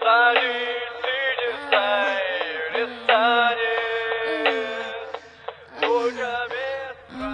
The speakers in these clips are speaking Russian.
Садись и дерзай, не станет только без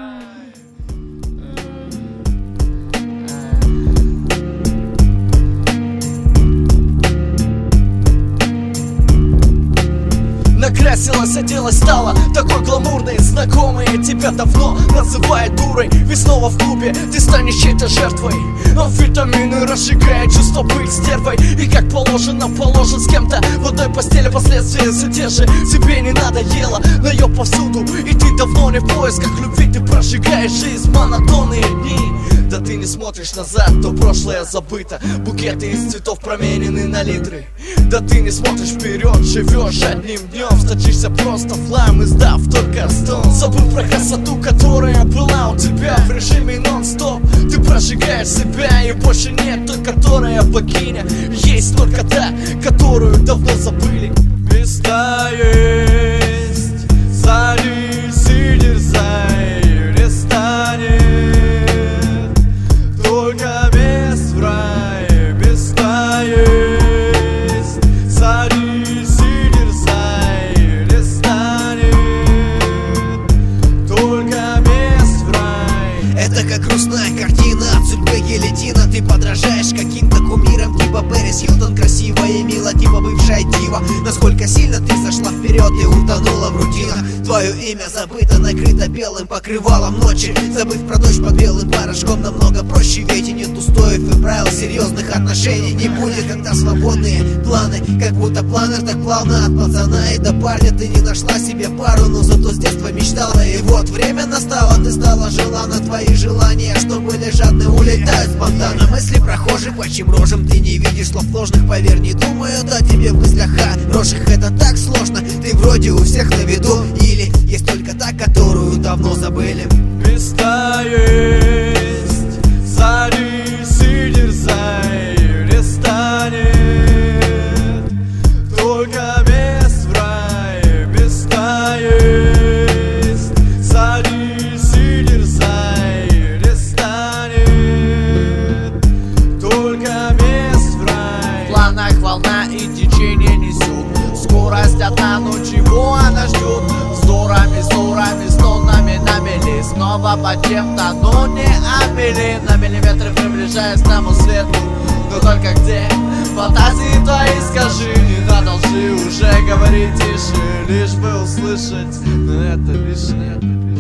Накрасилась, оделась, стала такой гламурной. Знакомые тебя давно называют дурой. Ведь снова в клубе ты станешь чьей-то жертвой. Амфетамины разжигают чувство быть стервой. И как положено, положен с кем-то в одной постели. Последствия те же, тебе не надоело, но ее повсюду. И ты давно не в поисках любви. Ты прожигаешь жизнь, монотонные дни. Да ты не смотришь назад, то прошлое забыто. Букеты из цветов променены на литры. Да ты не смотришь вперед, живешь одним днем. Сточишься просто в хлам, издав только стон. Забыл про красоту, которая была у тебя в режиме нон-стоп. Ты прожигаешь себя, и больше нет той, которая богиня. Есть только та, которую давно забыли. места есть, садись и дерзай, не станет только мест в рай. Места есть, садись и дерзай, не станет только мест в рай. Это как грустная картина от судьбы гильотина. Ты подражаешь каким-то кумирам типа Пэрис Хилтон. Красивая и мила, типа бывшая дива. Насколько сильно ты зашла вперед и утонула в рутинах. Твое имя забыто, накрыто белым покрывалом ночи. Забыв про ночь под белым порошком намного проще. Ведь и нет устоев и правил серьезных отношений не будет, когда свободные планы, как будто планер так плавно от пацана и до парня. Ты не нашла себе пару, но зато с детства мечтала. И вот время настало, ты стала желанна. Твои желания, что были жадны, улетают спонтанно. Мысли прохожих, по чьим рожам ты не видишь слов ложных. Поверь, не думают о тебе в мыслях хороших. Это так сложно, ты вроде у всех на виду. Или есть только та, которую давно забыли. Места есть, садись и дерзай, не станет только мест в рай. Места есть, садись и дерзай, не станет только мест в рай. В планах волна и течение несут. Скорость одна, но чего она ждет? Взорами, стонами на мели. Снова под кем-то, но не Амели. На миллиметры приближаясь к тому свету. Но только где? Фантазии твои скажи. Не надо лжи, уже говори тише. Лишь бы услышать, но это лишь нет.